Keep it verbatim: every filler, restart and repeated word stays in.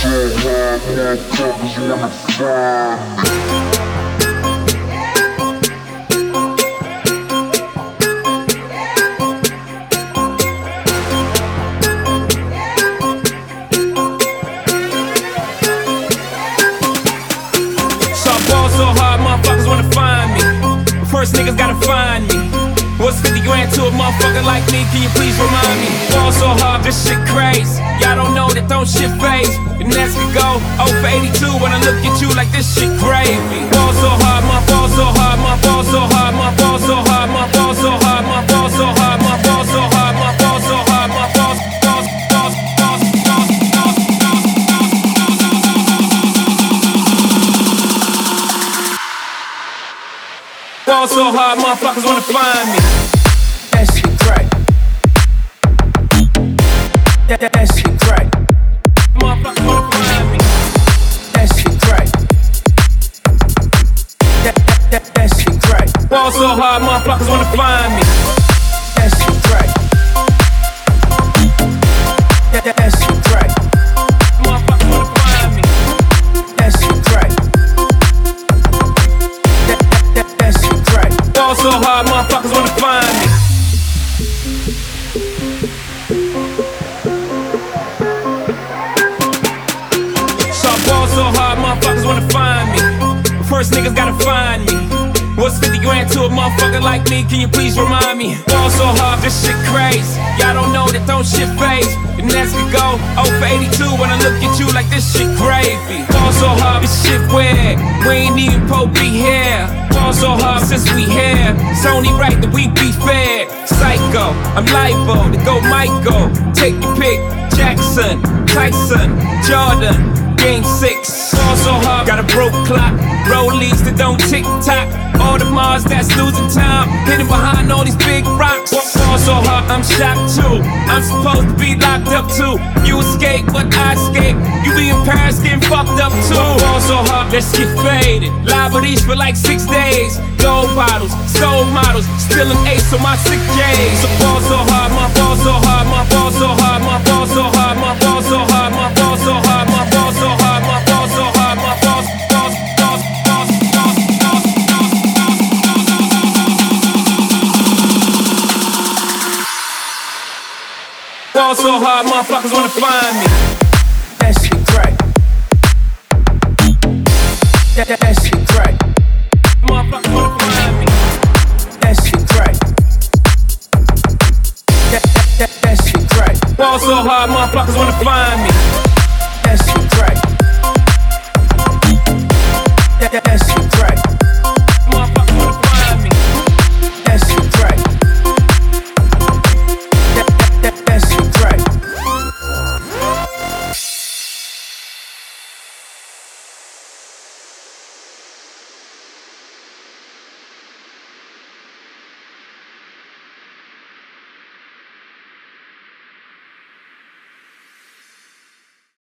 First niggas gotta find me. What's fifty grand to a motherfucker like me? Can you please remind me? Fall so hard, this shit crazy. Y'all don't know that don't shit phase. The next could go oh for eighty-two when I look at you like this shit gravy. Fall so hard, my fall so hard, my fall so hard, my fall so hard, my fall so hard, my fall so hard, my fall so hard, my fall so hard, my fall so hard, my fall Fall so hard, motherfuckers wanna find me. That shit crack. That, that, that shit crack. Motherfuckers wanna find me. That shit crack. That, that, that, that shit crack. Fall so hard, motherfuckers wanna find me. That shit crack. That, that, that shit crack. Motherfuckers wanna find me. That shit crack. Fall so hard, motherfuckers wanna find me. So I ball so hard, motherfuckers wanna find me. First niggas gotta find me. What's fifty grand to a motherfucker like me? Can you please remind me? Ball so hard, this shit crazy. Y'all don't know that don't shit phase. The next could go oh for eighty-two when I look at you like this shit gravy. Ball so hard, this shit weird. We ain't even po be here. Ball so hard since we here. It's only right that we be fair. Psycho, I'm libo to go Michael. Take your pick. Jackson, Tyson, Jordan. Game six, fall so hard, got a broke clock. Rollies that don't tick tock. All the Mars that's losing time, hidden behind all these big rocks. Fall so hard, I'm shocked too. I'm supposed to be locked up too. You escape, but I escape. You be in Paris getting fucked up too. Fall so hard, let's get faded. Liberties for like six days. Gold bottles, soul models, spilling ace on my sick days. So fall so hard, my fall so hard, my fall so hard, my fall so hard, my fall so hard, my fall so hard, my fall so hard, my fall so hard, my fall so hard. Fall so hard, motherfuckers wanna find me. That shit crack. That, that, that shit crack. Motherfuckers wanna find me. That shit crack. That, that, that, that shit crack. Fall so hard, motherfuckers wanna find me.